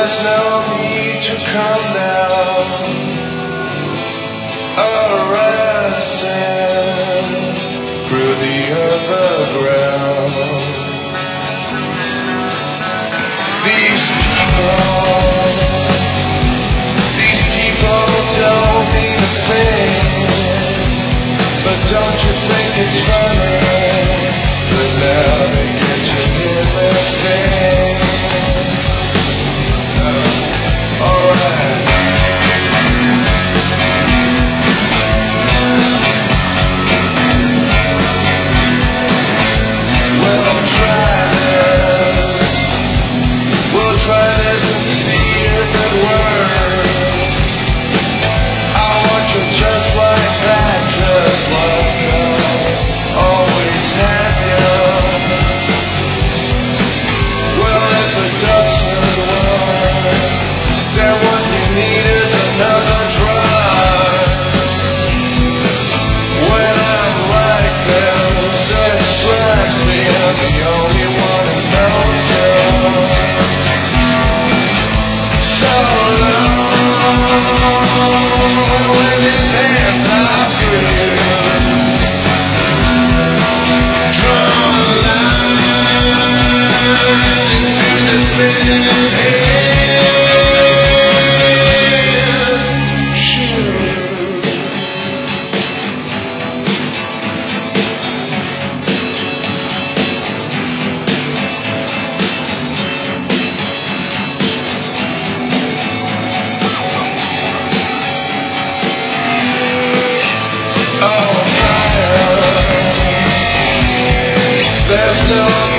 there's no need to come down or ascend through the underground. These people don't mean a thing, but don't you think it's funny that now they get to hear me sing? Alright. We'll try this and see if it works. I want you just like that, just like that. Always have you. Well, if it doesn't work, then what you need is another drug. When I'm like this, it strikes me I'm the only one who knows you. So long with his hands off you. Draw a line into this minute there's no